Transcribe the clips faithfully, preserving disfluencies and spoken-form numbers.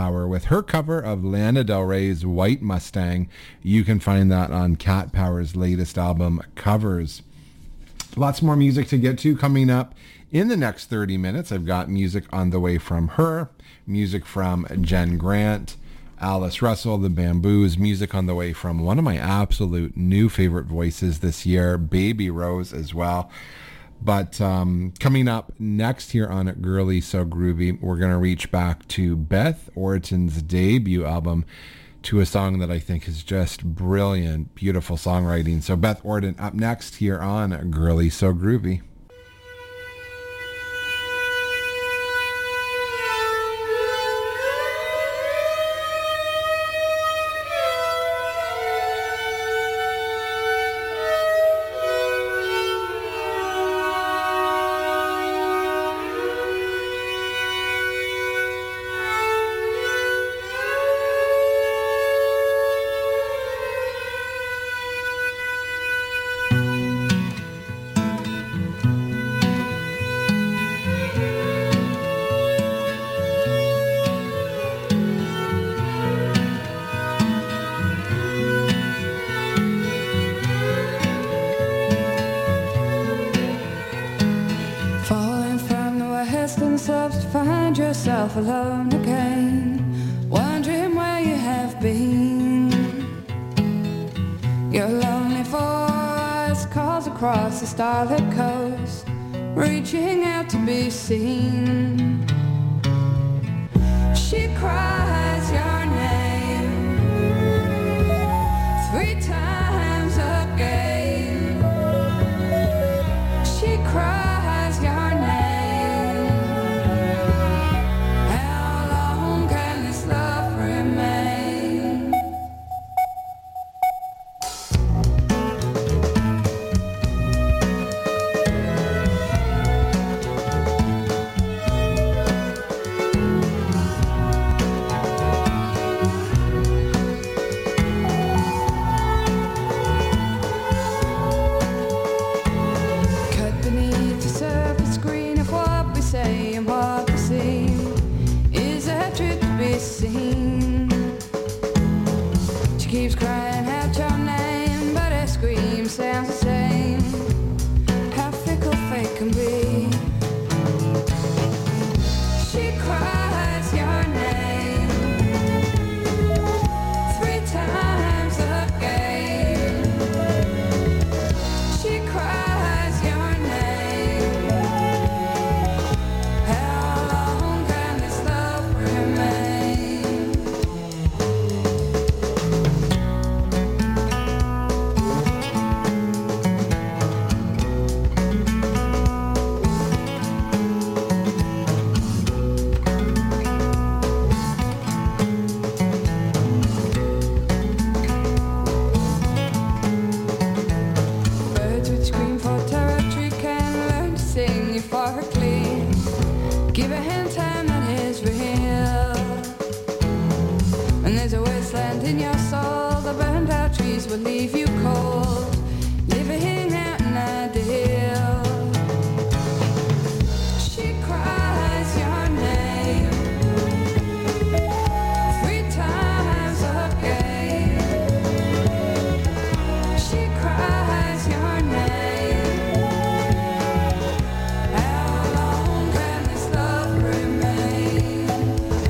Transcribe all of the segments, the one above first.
Power with her cover of Lana Del Rey's White Mustang. You can find that on Cat Power's latest album, Covers. Lots more music to get to coming up in the next thirty minutes. I've got music on the way from her, music from Jen Grant, Alice Russell, the Bamboos, music on the way from one of my absolute new favorite voices this year, Baby Rose as well. But um, coming up next here on Girly So Groovy, we're going to reach back to Beth Orton's debut album, to a song that I think is just brilliant, beautiful songwriting. So Beth Orton up next here on Girly So Groovy. Alone again, wondering where you have been. Your lonely voice calls across the starlit coast, reaching out to be seen. She cries your name three times again. She cries your name.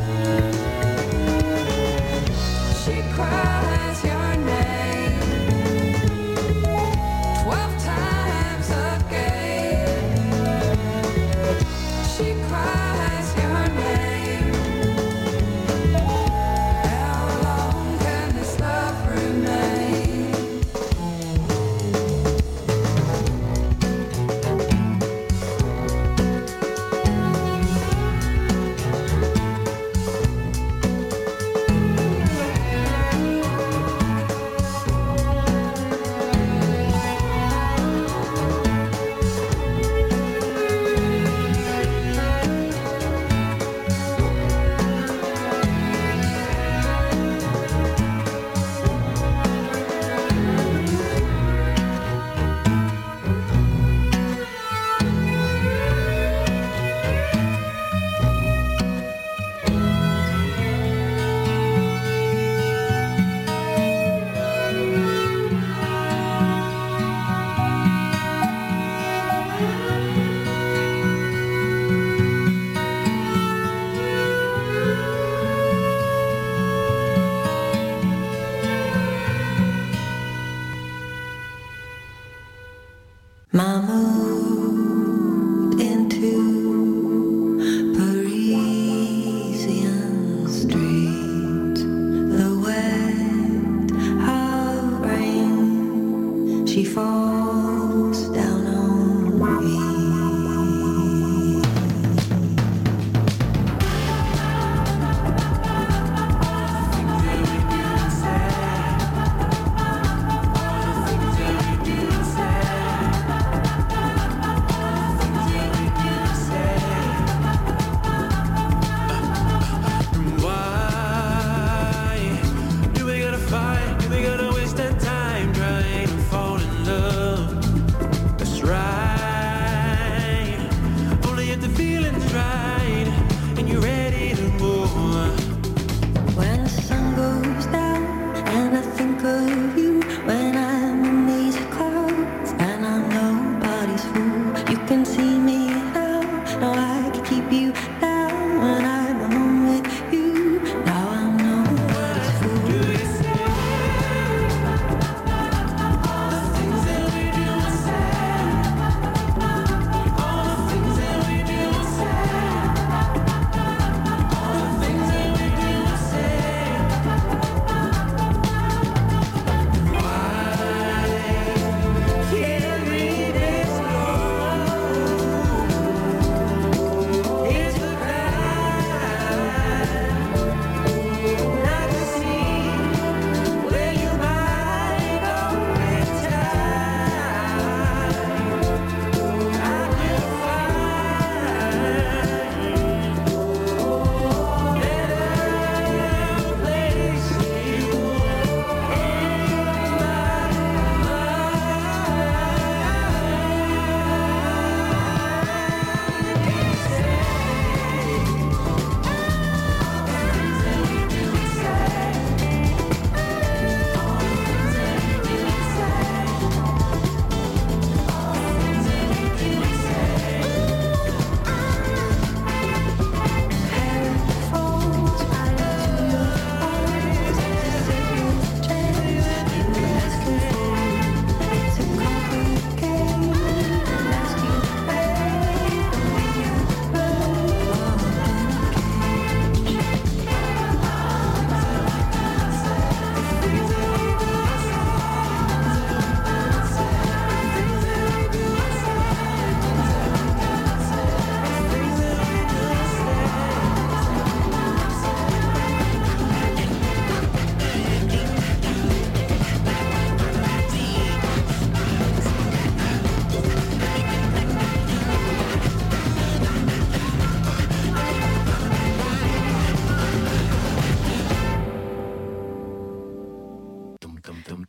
She cries your name.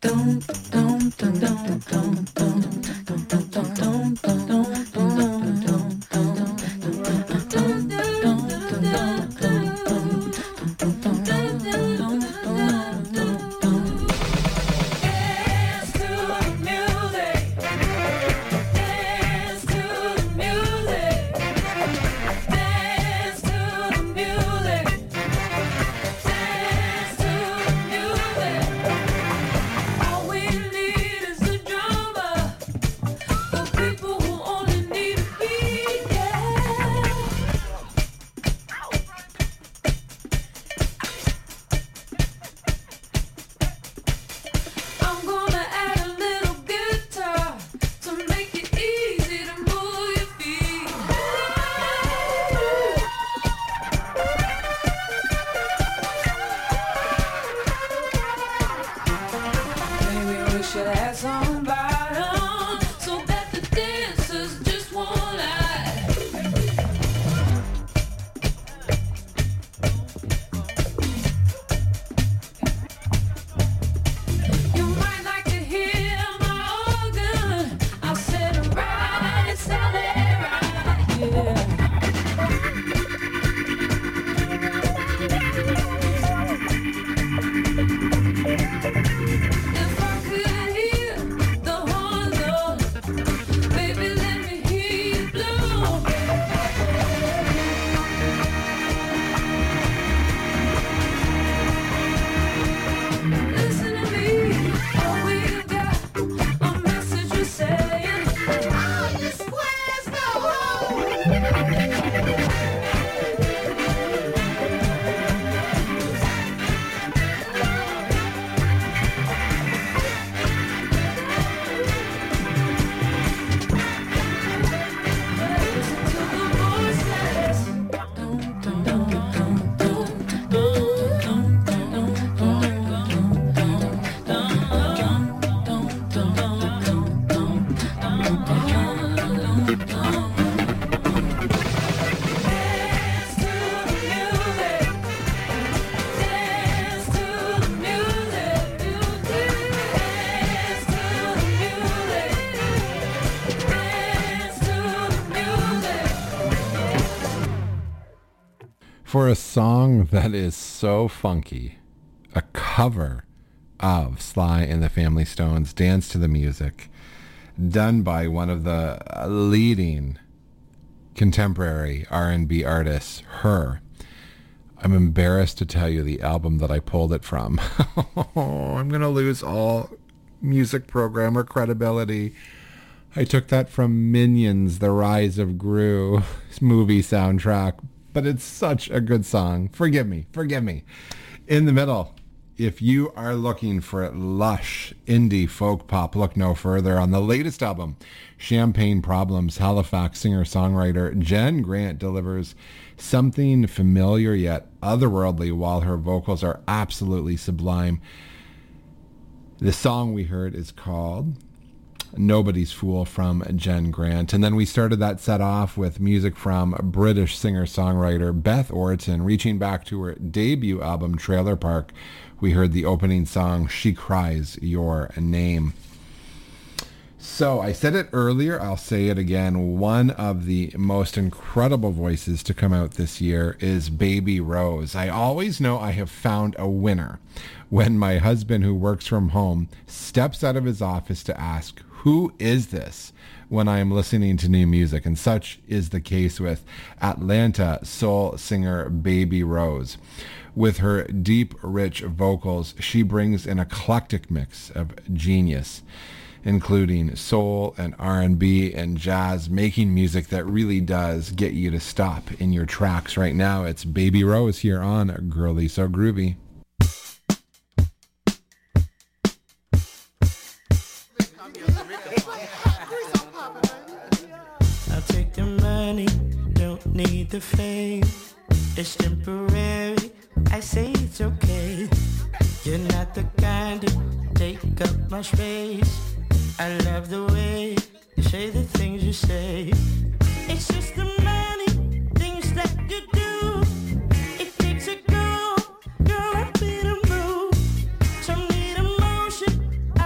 For a song that is so funky, a cover of Sly and the Family Stone's Dance to the Music, done by one of the leading contemporary R and B artists, Her. I'm embarrassed to tell you the album that I pulled it from. I'm going to lose all music programmer credibility. I took that from Minions, The Rise of Gru movie soundtrack, but it's such a good song. Forgive me, forgive me. In the middle, if you are looking for lush indie folk pop, look no further. On the latest album, Champagne Problems, Halifax singer-songwriter Jen Grant delivers something familiar yet otherworldly while her vocals are absolutely sublime. The song we heard is called Nobody's Fool from Jen Grant. And then we started that set off with music from British singer-songwriter Beth Orton, reaching back to her debut album Trailer Park. We heard the opening song She Cries Your Name. So I said it earlier, I'll say it again. One of the most incredible voices to come out this year is Baby Rose. I always know I have found a winner when my husband, who works from home, steps out of his office to ask, who is this, when I am listening to new music? And such is the case with Atlanta soul singer Baby Rose. With her deep, rich vocals, she brings an eclectic mix of genius, including soul and R and B and jazz, making music that really does get you to stop in your tracks. Right now, it's Baby Rose here on Girly So Groovy. I'll take the money, don't need the fame. It's temporary, I say it's okay. You're not the kind to take up my space. I love the way you say the things you say. It's just the many things that you do. It takes a girl, girl up in a mood. Some need emotion,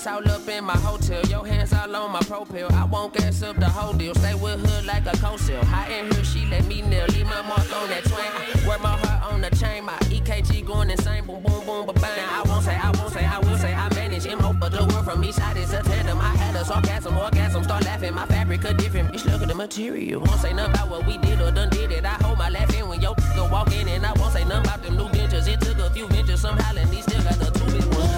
Ice all up in my hotel, your hands all on my propel. I won't gas up the whole deal, stay with hood like a co-cell. High in here, she let me nail, leave my mark on that train. Wear my heart on the chain, my E K G going insane, boom, boom, boom, ba-bang. I won't say, I won't say, I will say, I manage him over the world from each side, it's a tandem. I had a sarcasm, orgasm, start laughing, my fabric a different bitch, look at the material. Won't say nothing about what we did or done did it. I hold my laugh in when yo go walk in, and I won't say nothing about them new ventures. It took a few ventures, somehow, and these still got the two big ones.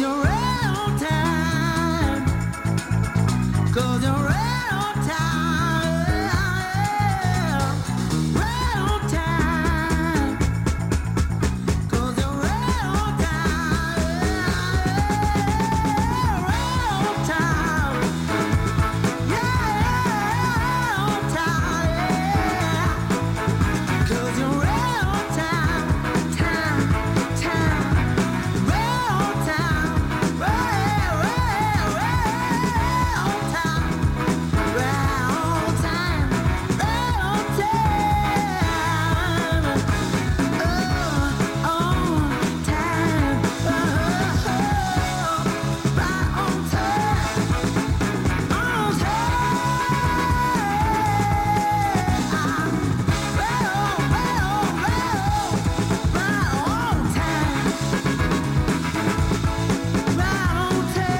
you're right on time. 'Cause you're right on time. Right on time. 'Cause you're right on time. Right on time. Yeah, on time. 'Cause you're right on time. Time, time. Right on time. Right, right, right on time. Right on time. Right on time. Oh, on time. Oh, right on time. On time. Right on, right on, right on. Right on time. Right on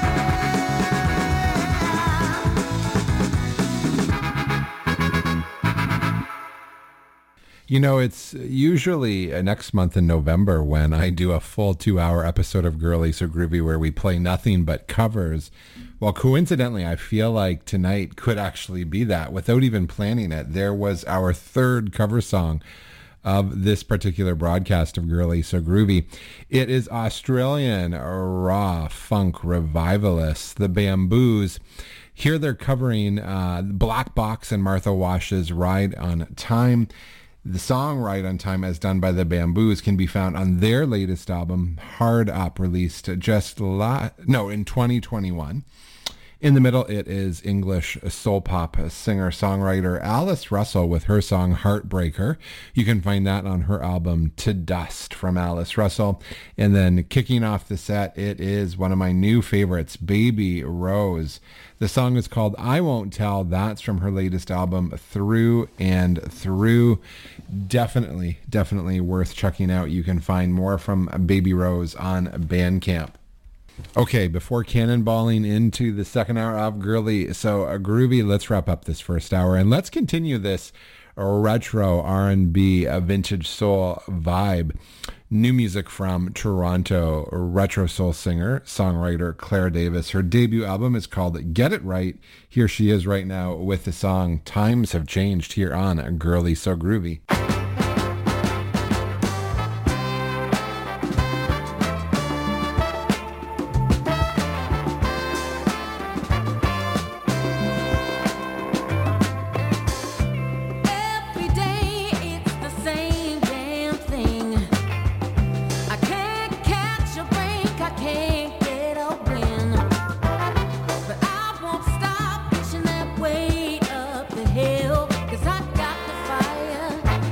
time. You know, it's usually uh, next month in November when I do a full two-hour episode of Girly So Groovy where we play nothing but covers. Well, coincidentally, I feel like tonight could actually be that without even planning it. There was our third cover song of this particular broadcast of Girly So Groovy. It is Australian raw funk revivalists, the Bamboos. Here they're covering uh, Black Box and Martha Wash's Ride on Time. The song Ride on Time, as done by the Bamboos, can be found on their latest album, Hard Up, released just la- no in twenty twenty-one. In the middle, it is English soul pop singer-songwriter Alice Russell with her song Heartbreaker. You can find that on her album To Dust from Alice Russell. And then kicking off the set, it is one of my new favorites, Baby Rose. The song is called I Won't Tell. That's from her latest album, Through and Through. Definitely, definitely worth checking out. You can find more from Baby Rose on Bandcamp. Okay, before cannonballing into the second hour of Girly So uh, Groovy, let's wrap up this first hour and let's continue this retro R and B uh, vintage soul vibe. New music from Toronto retro soul singer, songwriter Claire Davis. Her debut album is called Get It Right. Here she is right now with the song Times Have Changed here on Girly So Groovy. Every day it's the same damn thing. I can't catch a break, I can't get a win. But I won't stop pushing that weight up the hill, 'cause I got the fire.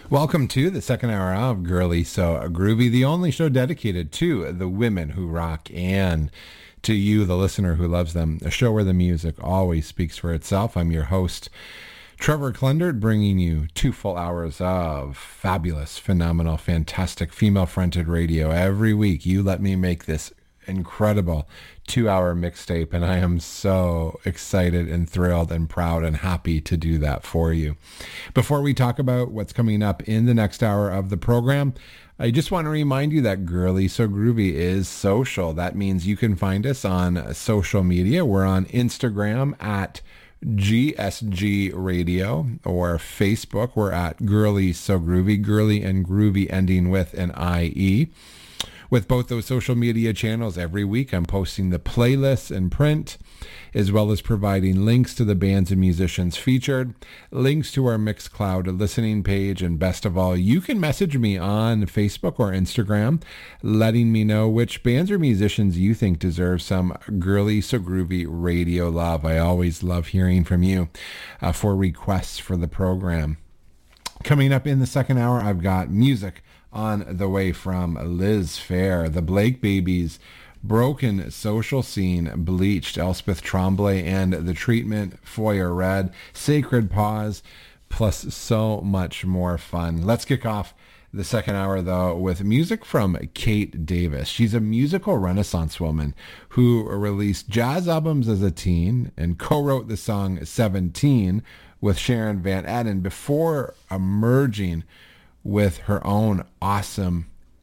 Welcome to the second hour of Girly So Groovy, the only show dedicated to the women who rock and to you, the listener who loves them. A show where the music always speaks for itself. I'm your host, Trevor Klendert, bringing you two full hours of fabulous, phenomenal, fantastic, female-fronted radio. Every week, you let me make this incredible two-hour mixtape, and I am so excited and thrilled and proud and happy to do that for you. Before we talk about what's coming up in the next hour of the program, I just want to remind you that Girly So Groovy is social. That means you can find us on social media. We're on Instagram at G S G Radio, or Facebook. We're at Girly So Groovy, Girly and Groovy ending with an I E. With both those social media channels, every week I'm posting the playlists in print, as well as providing links to the bands and musicians featured, links to our Mixcloud listening page, and best of all, you can message me on Facebook or Instagram, letting me know which bands or musicians you think deserve some Girly So Groovy radio love. I always love hearing from you uh, for requests for the program. Coming up in the second hour, I've got music on the way from Liz Phair, the Blake Babies, Broken Social Scene, Bleached, Elspeth Tremblay and The Treatment, Foyer Red, Sacred Pause, plus so much more fun. Let's kick off the second hour, though, with music from Kate Davis. She's a musical renaissance woman who released jazz albums as a teen and co-wrote the song seventeen with Sharon Van Etten before emerging with her own awesome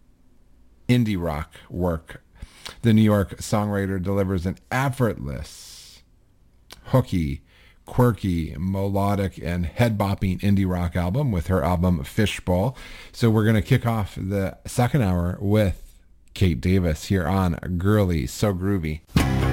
indie rock work. The New York songwriter delivers an effortless, hooky, quirky, melodic, and head-bopping indie rock album with her album Fishbowl. So we're going to kick off the second hour with Kate Davis here on Girly So Groovy.